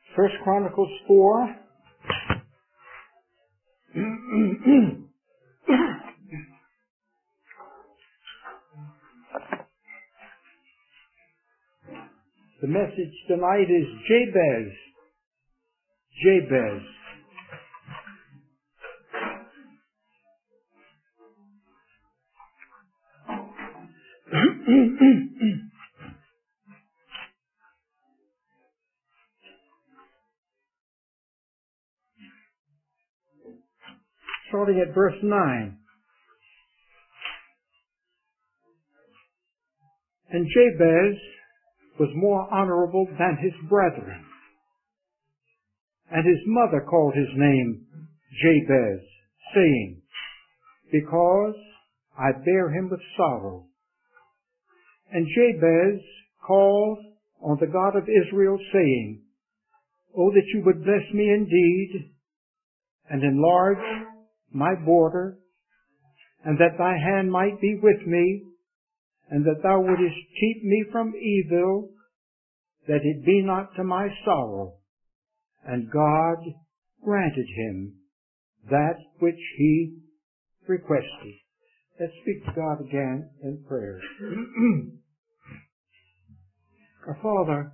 First Chronicles 4. The message tonight is Jabez. Jabez. Starting at verse 9. And Jabez was more honorable than his brethren, and his mother called his name Jabez, saying, Because I bear him with sorrow. And Jabez called on the God of Israel, saying, Oh, that you would bless me indeed, and enlarge my border, and that thy hand might be with me, and that thou wouldest keep me from evil, that it be not to my sorrow. And God granted him that which he requested. Let's speak to God again in prayer. Our Father,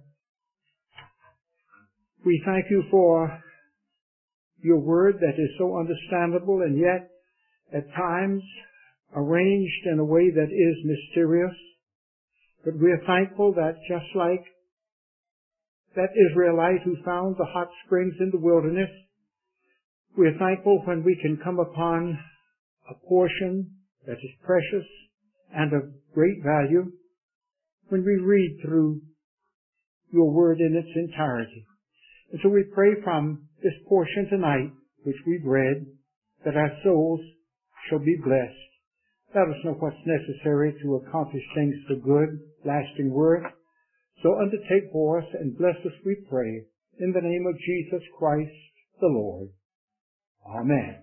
we thank you for your word that is so understandable and yet at times arranged in a way that is mysterious. But we are thankful that just like that Israelite who found the hot springs in the wilderness, we are thankful when we can come upon a portion that is precious and of great value when we read through your word in its entirety. And so we pray from this portion tonight, which we've read, that our souls shall be blessed. Let us know what's necessary to accomplish things for good, lasting work. So undertake for us and bless us, we pray, in the name of Jesus Christ the Lord. Amen.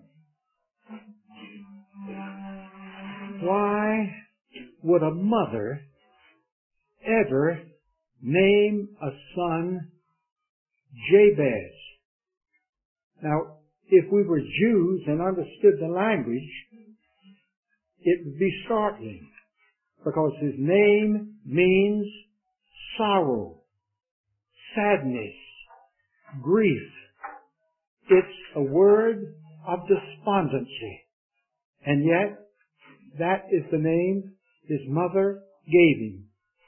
Why would a mother ever name a son Jabez? Now, if we were Jews and understood the language, it would be startling, because his name means sorrow, sadness, grief. It's a word of despondency. And yet, that is the name his mother gave him.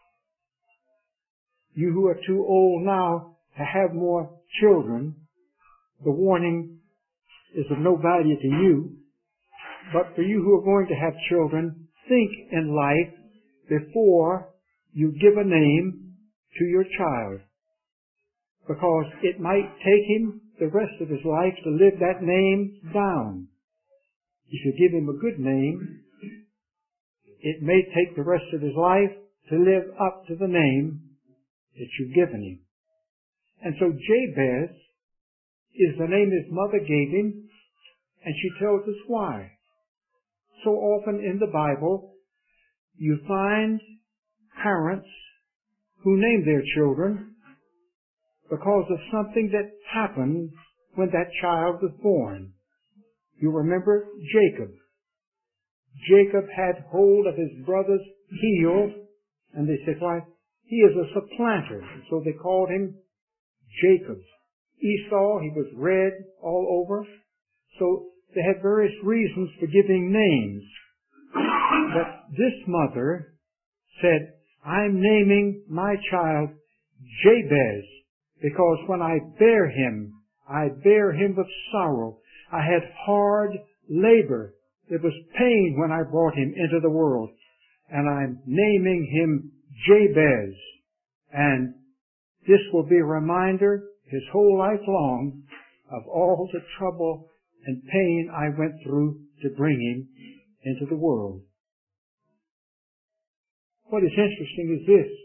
You who are too old now to have more children, the warning is of no value to you. But for you who are going to have children, think in life before you give a name to your child. Because it might take him the rest of his life to live that name down. If you give him a good name, it may take the rest of his life to live up to the name that you've given him. And so Jabez is the name his mother gave him, and she tells us why. So often in the Bible, you find parents who name their children because of something that happened when that child was born. You remember Jacob. Jacob had hold of his brother's heel, and they said, why, he is a supplanter. And so they called him Jacob. Esau, he was red all over. So they had various reasons for giving names. But this mother said, I'm naming my child Jabez, because when I bear him with sorrow. I had hard labor. There was pain when I brought him into the world. And I'm naming him Jabez. And this will be a reminder his whole life long of all the trouble and pain I went through to bring him into the world. What is interesting is this.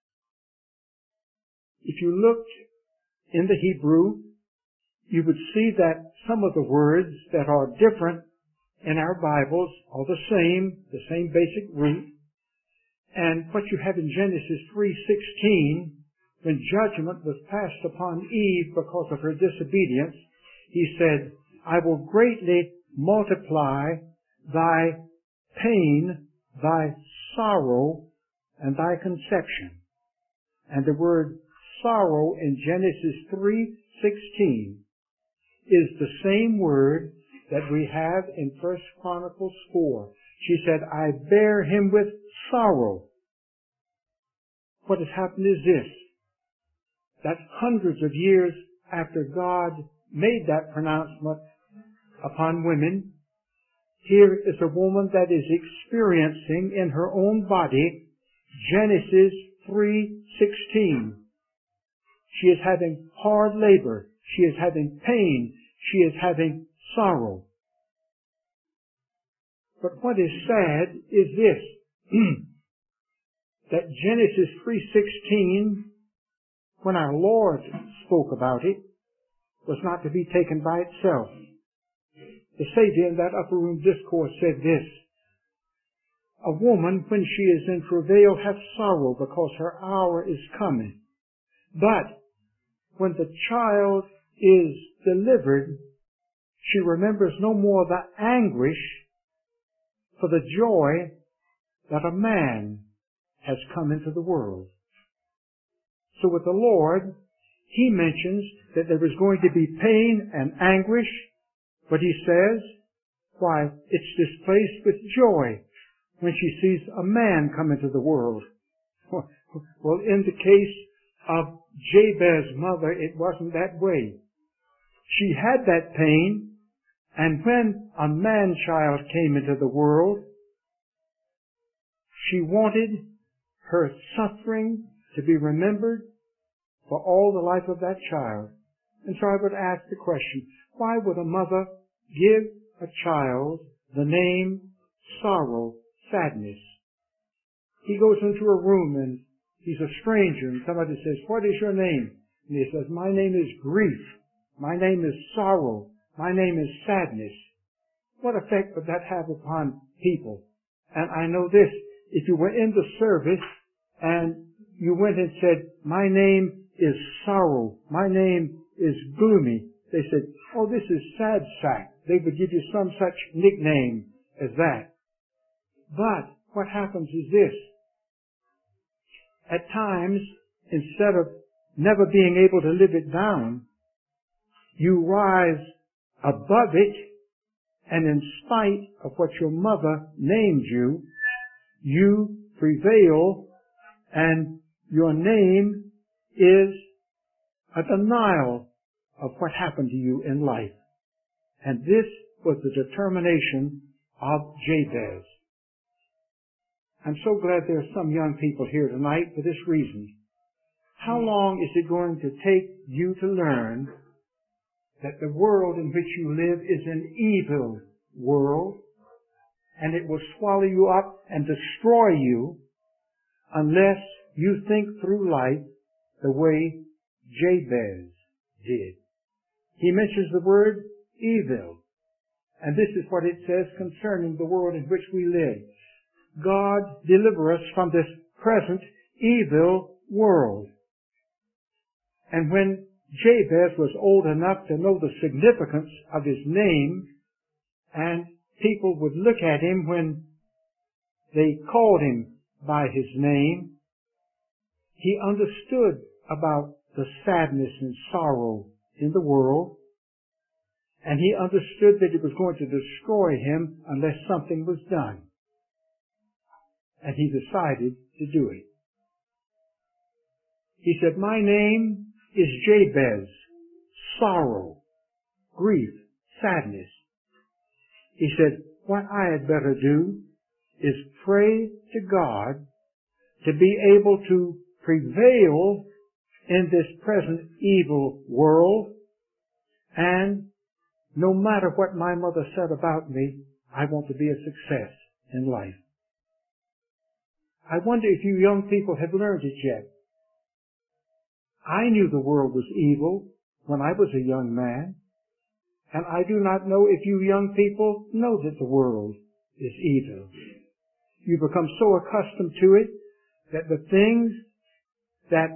If you looked in the Hebrew, you would see that some of the words that are different in our Bibles are the same basic root. And what you have in Genesis 3:16 when judgment was passed upon Eve because of her disobedience, he said, I will greatly multiply thy pain, thy sorrow, and thy conception. And the word sorrow in Genesis 3:16 is the same word that we have in 1 Chronicles 4. She said, I bear him with sorrow. What has happened is this, that hundreds of years after God made that pronouncement upon women, here is a woman that is experiencing in her own body Genesis 3:16. She is having hard labor. She is having pain. She is having sorrow. But what is sad is this, that Genesis 3:16, when our Lord spoke about it, was not to be taken by itself. The Savior in that upper room discourse said this, a woman, when she is in travail, hath sorrow because her hour is coming. But when the child is delivered, she remembers no more the anguish for the joy that a man has come into the world. So with the Lord, He mentions that there is going to be pain and anguish, but He says, why, it's displaced with joy when she sees a man come into the world. Well, in the case of Jabez's mother, it wasn't that way. She had that pain, and when a man-child came into the world, she wanted her suffering to be remembered for all the life of that child. And so I would ask the question, why would a mother give a child the name sorrow, sadness? He goes into a room and he's a stranger and somebody says, what is your name? And he says, my name is grief. My name is sorrow. My name is sadness. What effect would that have upon people? And I know this, if you were in the service and you went and said, my name is sorrow, my name is gloomy, they said, oh, this is sad sack. They would give you some such nickname as that. But what happens is this. At times, instead of never being able to live it down, you rise above it, and in spite of what your mother named you, you prevail, and your name is a denial of what happened to you in life. And this was the determination of Jabez. I'm so glad there are some young people here tonight for this reason. How long is it going to take you to learn that the world in which you live is an evil world, and it will swallow you up and destroy you unless you think through life the way Jabez did? He mentions the word evil, and this is what it says concerning the world in which we live. God deliver us from this present evil world. And when Jabez was old enough to know the significance of his name, and people would look at him when they called him by his name, he understood about the sadness and sorrow in the world, and he understood that it was going to destroy him unless something was done. And he decided to do it. He said, my name is Jabez, sorrow, grief, sadness. He said, what I had better do is pray to God to be able to prevail in this present evil world, and no matter what my mother said about me, I want to be a success in life. I wonder if you young people have learned it yet. I knew the world was evil when I was a young man, and I do not know if you young people know that the world is evil. You become so accustomed to it that the things that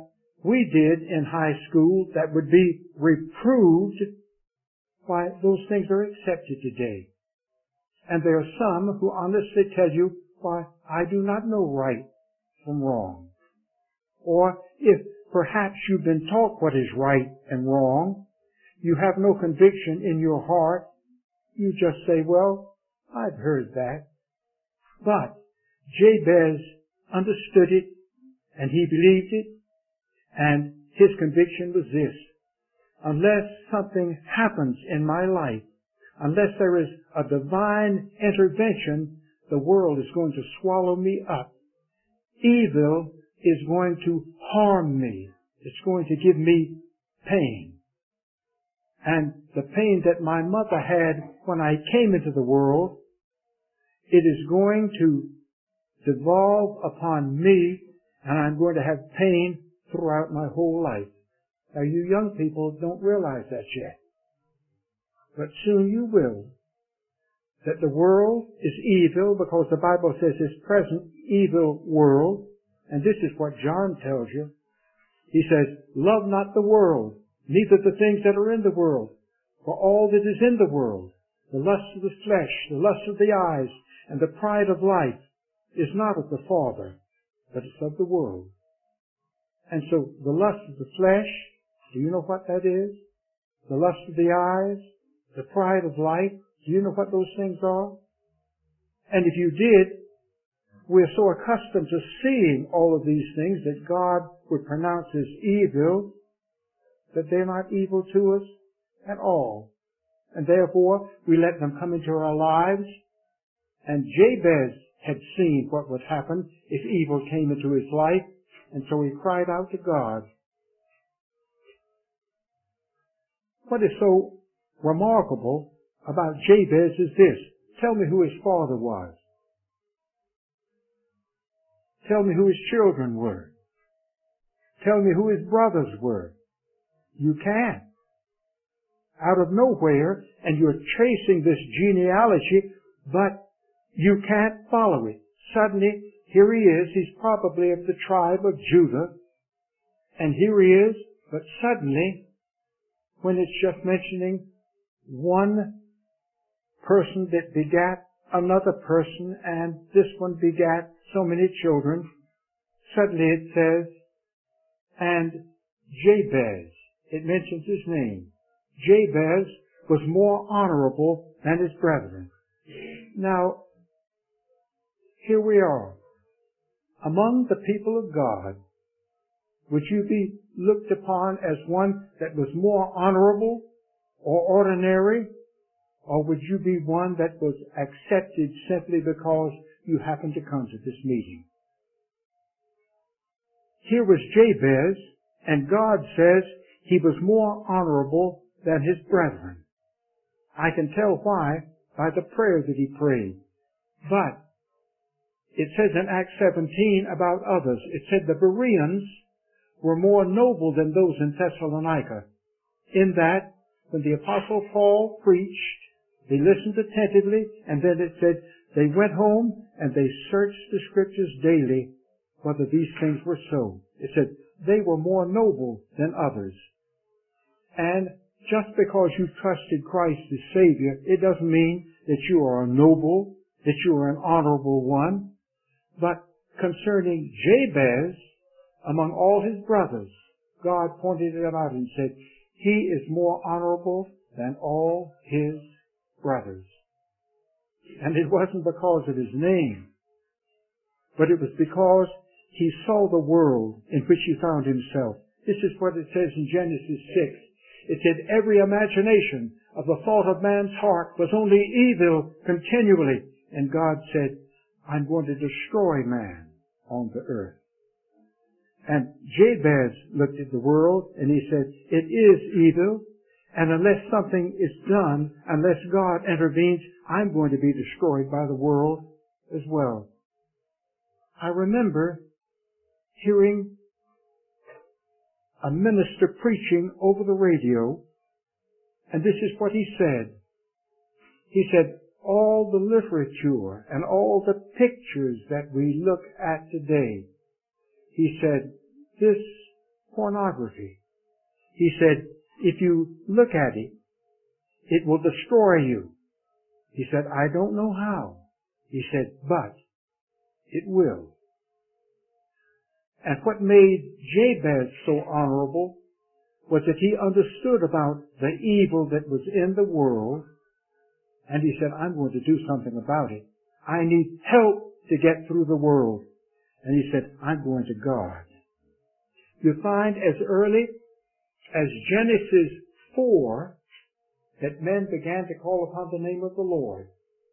we did in high school that would be reproved, why, those things are accepted today. And there are some who honestly tell you, why, I do not know right from wrong. Or if perhaps you've been taught what is right and wrong, you have no conviction in your heart, you just say, well, I've heard that. But Jabez understood it, and he believed it, and his conviction was this: unless something happens in my life, unless there is a divine intervention, the world is going to swallow me up. Evil is going to harm me. It's going to give me pain. And the pain that my mother had when I came into the world, it is going to devolve upon me, and I'm going to have pain throughout my whole life. Now, you young people don't realize that yet. But soon you will. That the world is evil because the Bible says this present evil world, and this is what John tells you. He says, love not the world, neither the things that are in the world. For all that is in the world, the lust of the flesh, the lust of the eyes, and the pride of life, is not of the Father, but it's of the world. And so the lust of the flesh, do you know what that is? The lust of the eyes, the pride of life, do you know what those things are? And if you did, we're so accustomed to seeing all of these things that God would pronounce as evil, that they're not evil to us at all. And therefore, we let them come into our lives. And Jabez had seen what would happen if evil came into his life, and so he cried out to God. What is so remarkable about Jabez is this. Tell me who his father was. Tell me who his children were. Tell me who his brothers were. You can't. Out of nowhere, and you're tracing this genealogy, but you can't follow it. Suddenly, here he is. He's probably of the tribe of Judah. And here he is, but suddenly, when it's just mentioning one person that begat another person, and this one begat so many children, suddenly it says, and Jabez, it mentions his name. Jabez was more honorable than his brethren. Now, here we are. Among the people of God, would you be looked upon as one that was more honorable or ordinary? Or would you be one that was accepted simply because you happened to come to this meeting? Here was Jabez, and God says he was more honorable than his brethren. I can tell why by the prayer that he prayed. But it says in Acts 17 about others, it said the Bereans were more noble than those in Thessalonica, in that when the Apostle Paul preached, they listened attentively, and then it said they went home and they searched the Scriptures daily whether these things were so. It said they were more noble than others. And just because you trusted Christ as Savior, it doesn't mean that you are a noble, that you are an honorable one. But concerning Jabez, among all his brothers, God pointed it out and said, he is more honorable than all his brothers. And it wasn't because of his name, but it was because he saw the world in which he found himself. This is what it says in Genesis 6. It said, every imagination of the thought of man's heart was only evil continually. And God said, I'm going to destroy man on the earth. And Jabez looked at the world and he said, it is evil. And unless something is done, unless God intervenes, I'm going to be destroyed by the world as well. I remember hearing a minister preaching over the radio, and this is what he said. He said, all the literature and all the pictures that we look at today, he said, this pornography. He said, if you look at it, it will destroy you. He said, I don't know how. He said, but it will. And what made Jabez so honorable was that he understood about the evil that was in the world, and he said, I'm going to do something about it. I need help to get through the world. And he said, I'm going to God. You find as early as Genesis 4 that men began to call upon the name of the Lord.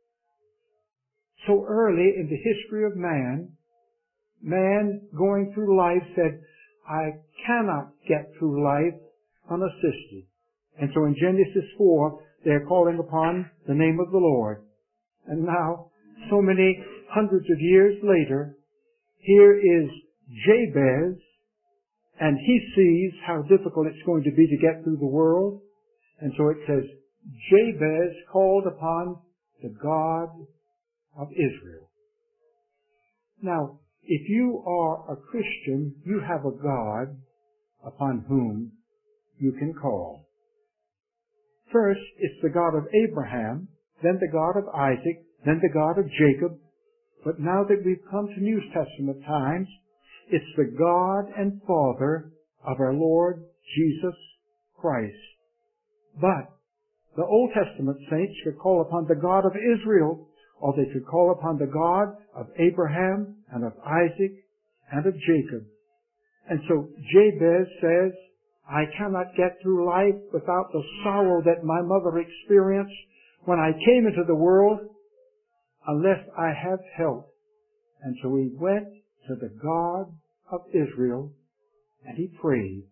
So early in the history of man going through life said, I cannot get through life unassisted. And so in Genesis 4, they're calling upon the name of the Lord. And now, so many hundreds of years later, here is Jabez, and he sees how difficult it's going to be to get through the world. And so it says, Jabez called upon the God of Israel. Now, if you are a Christian, you have a God upon whom you can call. First, it's the God of Abraham, then the God of Isaac, then the God of Jacob. But now that we've come to New Testament times, it's the God and Father of our Lord Jesus Christ. But the Old Testament saints could call upon the God of Israel, or they could call upon the God of Abraham and of Isaac and of Jacob. And so Jabez says, I cannot get through life without the sorrow that my mother experienced when I came into the world unless I have help. And so he went to the God of Israel and he prayed.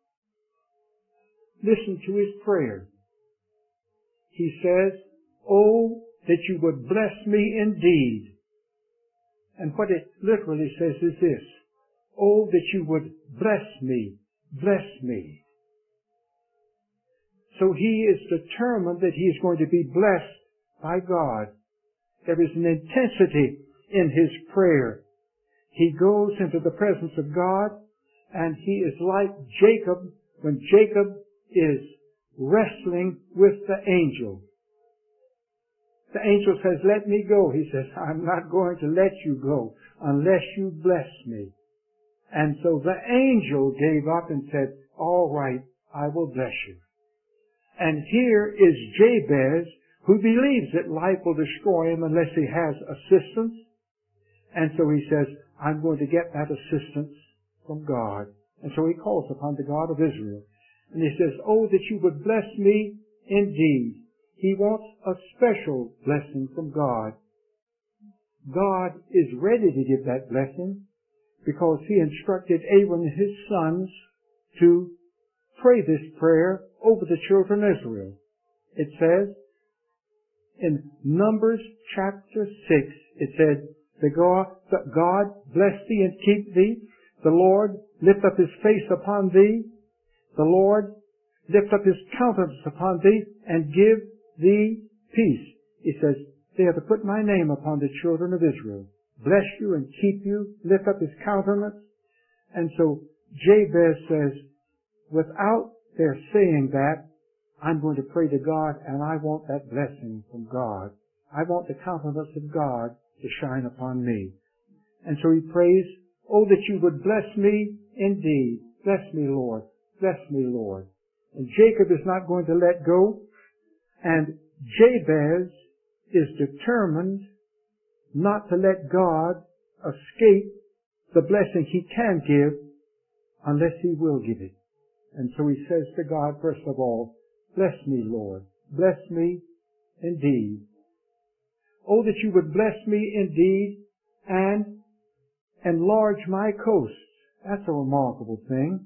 Listen to his prayer. He says, oh, that you would bless me indeed. And what it literally says is this, oh, that you would bless me, bless me. So he is determined that he is going to be blessed by God. There is an intensity in his prayer. He goes into the presence of God, and he is like Jacob when Jacob is wrestling with the angel. The angel says, let me go. He says, I'm not going to let you go unless you bless me. And so the angel gave up and said, all right, I will bless you. And here is Jabez, who believes that life will destroy him unless he has assistance. And so he says, I'm going to get that assistance from God. And so he calls upon the God of Israel. And he says, oh, that you would bless me indeed. He wants a special blessing from God. God is ready to give that blessing because he instructed Aaron and his sons to pray this prayer over the children of Israel. It says in Numbers chapter 6, it said, God bless thee and keep thee. The Lord lift up his face upon thee. The Lord lift up his countenance upon thee and give thee peace. He says, they are to put my name upon the children of Israel. Bless you and keep you, lift up his countenance. And so Jabez says, without their saying that, I'm going to pray to God and I want that blessing from God. I want the countenance of God to shine upon me. And so he prays, oh, that you would bless me indeed. Bless me, Lord. Bless me, Lord. And Jacob is not going to let go. And Jabez is determined not to let God escape the blessing he can give unless he will give it. And so he says to God, first of all, bless me, Lord. Bless me indeed. Oh, that you would bless me indeed and enlarge my coasts. That's a remarkable thing.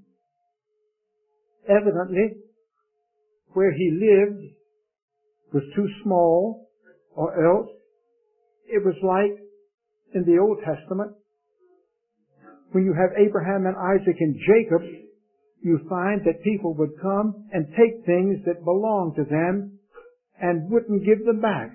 Evidently, where he lived was too small, or else it was like in the Old Testament, when you have Abraham and Isaac and Jacob, you find that people would come and take things that belonged to them and wouldn't give them back.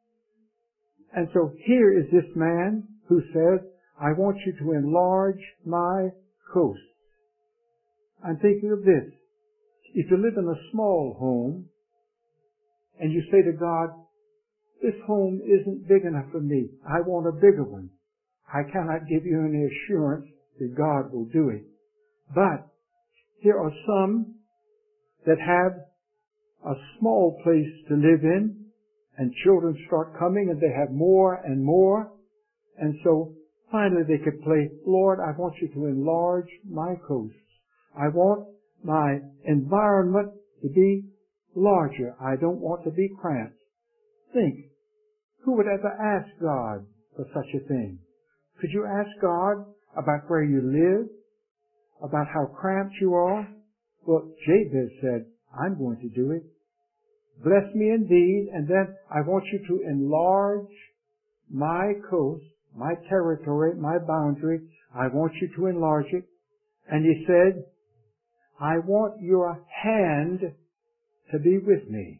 And so here is this man who says, I want you to enlarge my coast. I'm thinking of this. If you live in a small home and you say to God, this home isn't big enough for me. I want a bigger one. I cannot give you any assurance that God will do it. But there are some that have a small place to live in, and children start coming and they have more and more. And so finally they could play, Lord, I want you to enlarge my coasts. I want my environment to be larger. I don't want to be cramped. Think, who would ever ask God for such a thing? Could you ask God about where you live? About how cramped you are? Well, Jabez said, I'm going to do it. Bless me indeed, and then I want you to enlarge my coast, my territory, my boundary. I want you to enlarge it. And he said, I want your hand to be with me.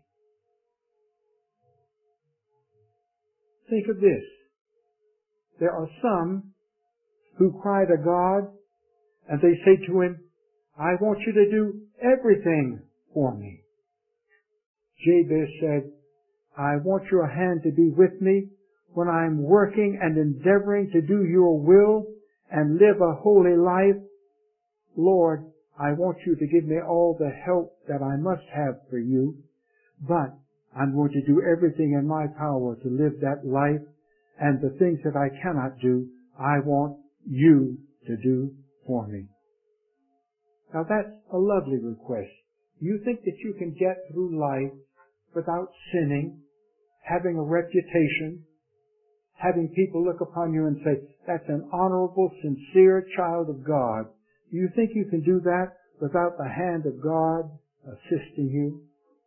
Think of this. There are some who cry to God and they say to him, I want you to do everything for me. Jabez said, I want your hand to be with me when I'm working and endeavoring to do your will and live a holy life. Lord, I want you to give me all the help that I must have for you, but I'm going to do everything in my power to live that life, and the things that I cannot do, I want you to do for me. Now that's a lovely request. You think that you can get through life without sinning, having a reputation, having people look upon you and say, that's an honorable, sincere child of God. Do you think you can do that without the hand of God assisting you?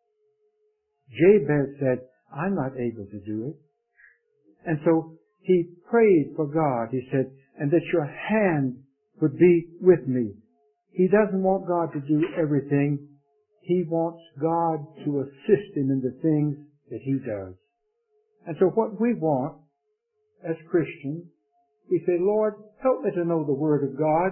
Jabez said, I'm not able to do it. And so he prayed for God. He said, and that your hand would be with me. He doesn't want God to do everything. He wants God to assist him in the things that he does. And so what we want as Christians, we say, Lord, help me to know the Word of God.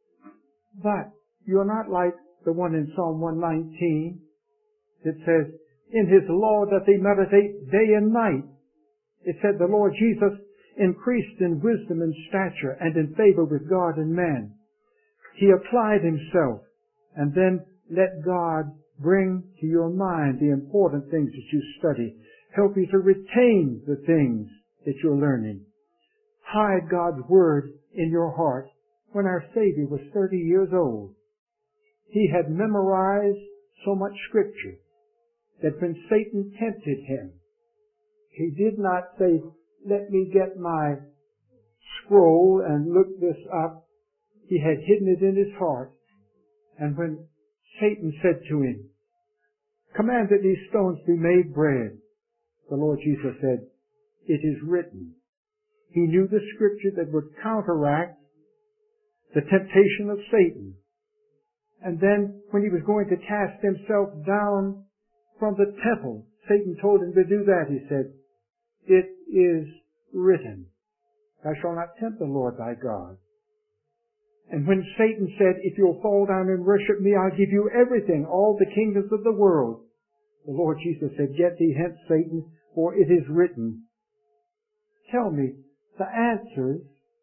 But you're not like the one in Psalm 119 that says, in his law that they meditate day and night. It said the Lord Jesus increased in wisdom and stature and in favor with God and man. He applied himself and then let God bring to your mind the important things that you study. Help you to retain the things that you're learning. Hide God's Word in your heart. When our Savior was 30 years old, he had memorized so much Scripture that when Satan tempted him, he did not say, let me get my scroll and look this up. He had hidden it in his heart. And when Satan said to him, command that these stones be made bread, the Lord Jesus said, it is written. He knew the Scripture that would counteract the temptation of Satan. And then when he was going to cast himself down from the temple, Satan told him to do that. He said, it is written, thou shalt not tempt the Lord thy God. And when Satan said, if you'll fall down and worship me, I'll give you everything, all the kingdoms of the world, the Lord Jesus said, get thee hence, Satan, for it is written. Tell me, the answers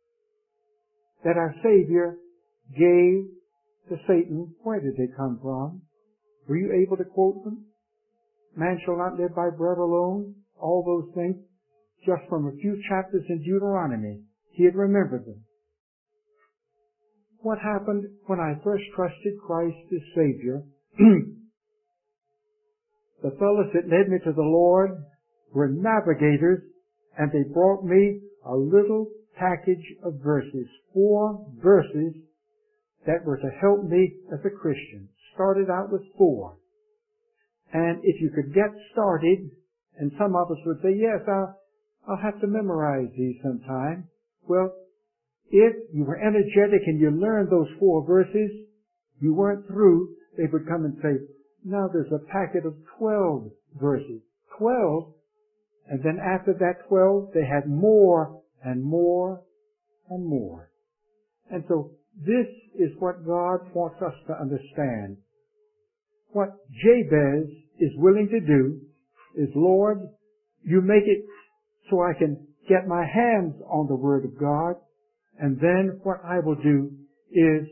that our Savior gave to Satan, where did they come from? Were you able to quote them? Man shall not live by bread alone. All those things, just from a few chapters in Deuteronomy. He had remembered them. What happened when I first trusted Christ as Savior? The fellows that led me to the Lord were navigators, and they brought me a little package of verses, 4 verses that were to help me as a Christian. Started out with 4. And if you could get started, and some of us would say, yes, I'll have to memorize these sometime. Well, if you were energetic and you learned those 4 verses, you weren't through, they would come and say, now there's a packet of 12 verses. 12? And then after that 12, they had more and more and more. And so This is what God wants us to understand. What Jabez is willing to do is, Lord, you make it so I can get my hands on the Word of God, and then what I will do is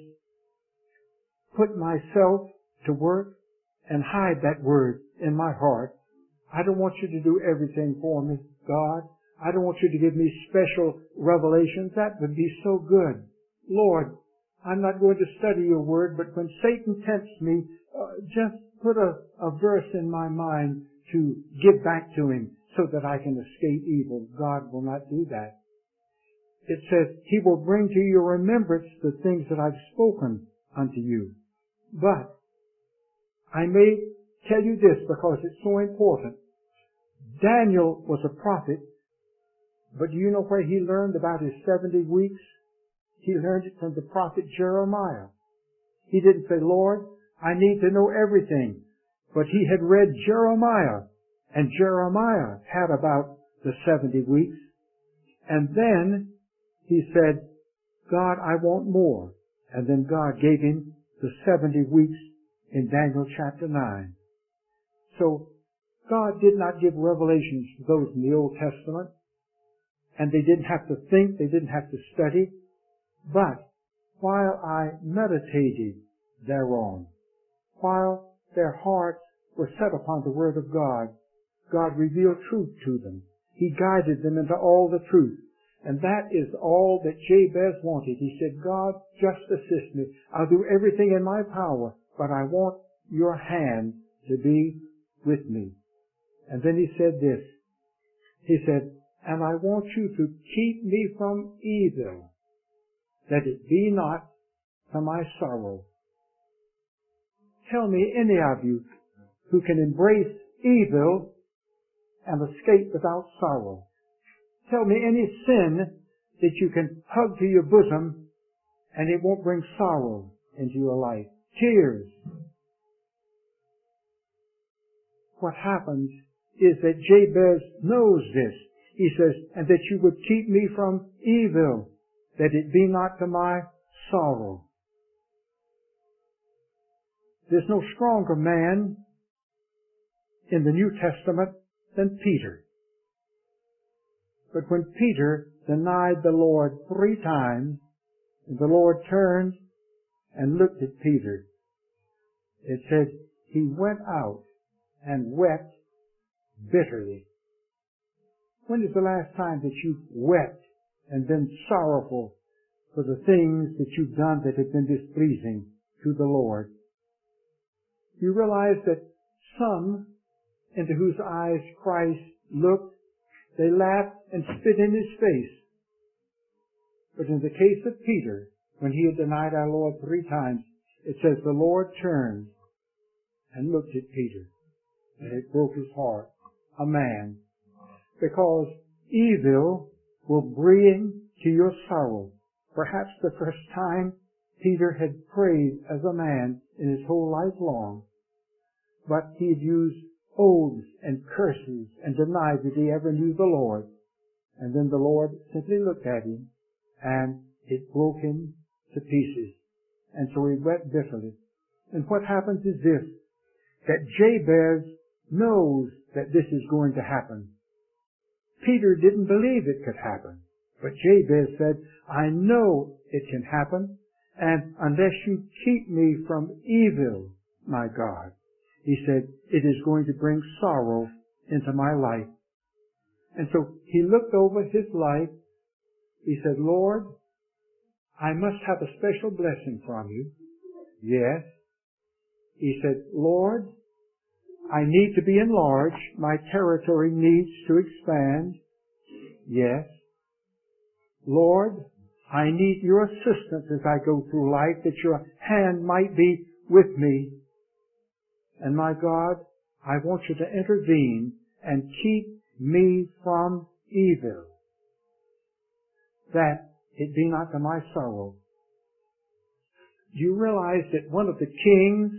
put myself to work and hide that Word in my heart. I don't want you to do everything for me, God. I don't want you to give me special revelations. That would be so good. Lord, I'm not going to study your Word, but when Satan tempts me, just put a verse in my mind to give back to him so that I can escape evil. God will not do that. It says, He will bring to your remembrance the things that I've spoken unto you. But I may tell you this because it's so important. Daniel was a prophet, but do you know where he learned about his 70 weeks? He learned it from the prophet Jeremiah. He didn't say, Lord, I need to know everything. But he had read Jeremiah, and Jeremiah had about the 70 weeks. And then he said, God, I want more. And then God gave him the 70 weeks in Daniel chapter 9. So God did not give revelations to those in the Old Testament, and they didn't have to think, they didn't have to study. But while I meditated thereon, while their hearts were set upon the Word of God, God revealed truth to them. He guided them into all the truth. And that is all that Jabez wanted. He said, God, just assist me. I'll do everything in my power, but I want your hand to be with me. And then he said this. He said, and I want you to keep me from evil, that it be not to my sorrow. Tell me any of you who can embrace evil and escape without sorrow. Tell me any sin that you can hug to your bosom and it won't bring sorrow into your life. Tears. What happens is that Jabez knows this. He says, and that you would keep me from evil, that it be not to my sorrow. There's no stronger man in the New Testament than Peter. But when Peter denied the Lord 3 times, and the Lord turned and looked at Peter, it said he went out and wept bitterly. When is the last time that you've wept and been sorrowful for the things that you've done that have been displeasing to the Lord? You realize that some into whose eyes Christ looked, they laughed and spit in his face. But in the case of Peter, when he had denied our Lord 3 times, it says the Lord turned and looked at Peter, and it broke his heart. A man. Because evil will bring to your sorrow. Perhaps the first time Peter had prayed as a man in his whole life long, but he had used oaths and curses and denied that he ever knew the Lord. And then the Lord simply looked at him and it broke him to pieces. And so he wept bitterly. And what happens is this, that Jabez knows that this is going to happen. Peter didn't believe it could happen. But Jabez said, I know it can happen, and unless you keep me from evil, my God, he said, it is going to bring sorrow into my life. And so he looked over his life. He said, Lord, I must have a special blessing from you. Yes. He said, Lord, I need to be enlarged. My territory needs to expand. Yes. Lord, I need your assistance as I go through life, that your hand might be with me. And my God, I want you to intervene and keep me from evil, that it be not to my sorrow. Do you realize that one of the kings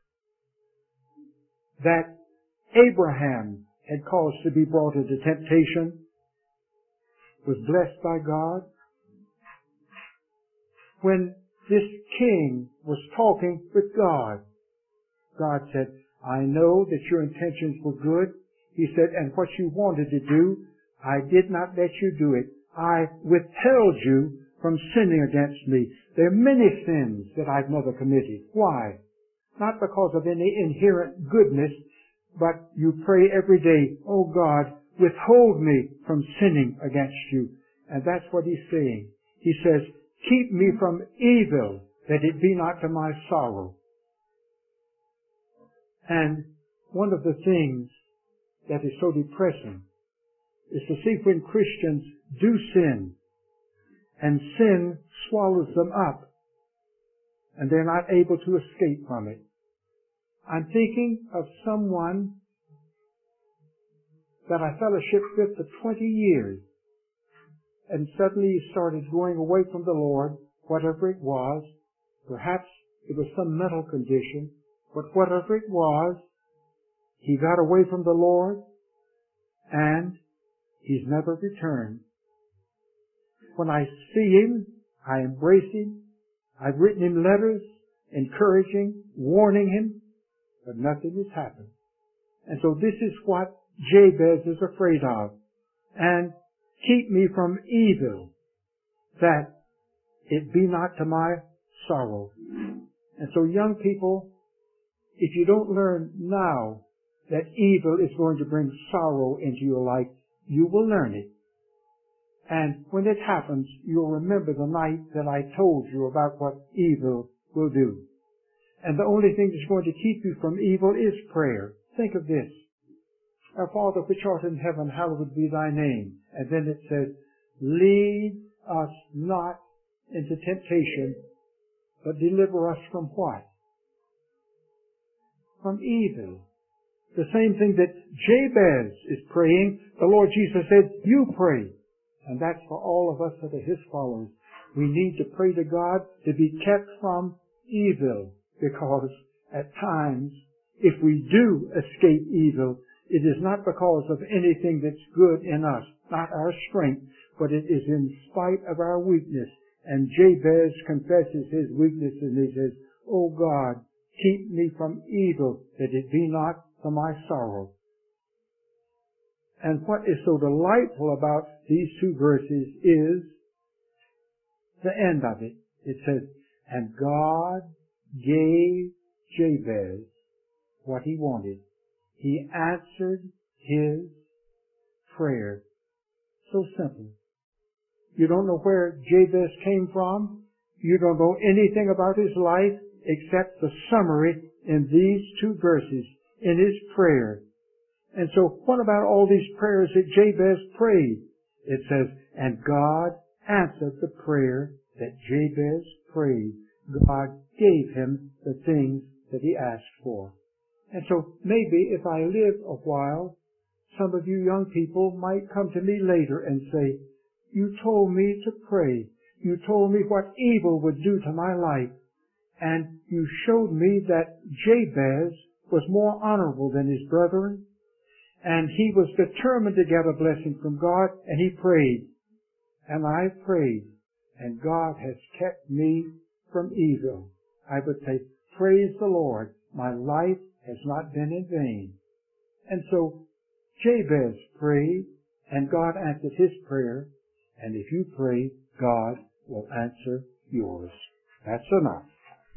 that Abraham had caused to be brought into temptation was blessed by God? When this king was talking with God. God said, I know that your intentions were good. He said, and what you wanted to do, I did not let you do it. I withheld you from sinning against me. There are many sins that I've never committed. Why? Not because of any inherent goodness, but you pray every day, oh God, withhold me from sinning against you. And that's what he's saying. He says, keep me from evil, that it be not to my sorrow. And one of the things that is so depressing is to see when Christians do sin, and sin swallows them up, and they're not able to escape from it. I'm thinking of someone that I fellowshiped with for 20 years, and suddenly he started going away from the Lord, whatever it was. Perhaps it was some mental condition, but whatever it was, he got away from the Lord, and he's never returned. When I see him, I embrace him. I've written him letters, encouraging, warning him, but nothing has happened. And so this is what Jabez is afraid of. And keep me from evil, that it be not to my sorrow. And so young people, if you don't learn now that evil is going to bring sorrow into your life, you will learn it. And when it happens, you'll remember the night that I told you about what evil will do. And the only thing that's going to keep you from evil is prayer. Think of this. Our Father which art in heaven, hallowed be thy name. And then it says, lead us not into temptation, but deliver us from what? From evil. The same thing that Jabez is praying, the Lord Jesus said, you pray. And that's for all of us that are his followers. We need to pray to God to be kept from evil, because at times, if we do escape evil, it is not because of anything that's good in us, not our strength, but it is in spite of our weakness. And Jabez confesses his weakness, and he says, oh God, keep me from evil, that it be not to my sorrow. And what is so delightful about these two verses is the end of it. It says, and God gave Jabez what he wanted. He answered his prayer. So simple. You don't know where Jabez came from. You don't know anything about his life except the summary in these two verses in his prayer. And so what about all these prayers that Jabez prayed? It says, and God answered the prayer that Jabez prayed. God gave him the things that he asked for. And so maybe if I live a while, some of you young people might come to me later and say, you told me to pray. You told me what evil would do to my life. And you showed me that Jabez was more honorable than his brethren. And he was determined to get a blessing from God, and he prayed. And I prayed, and God has kept me from evil. I would say, praise the Lord, my life has not been in vain. And so Jabez prayed, and God answered his prayer. And if you pray, God will answer yours. That's enough.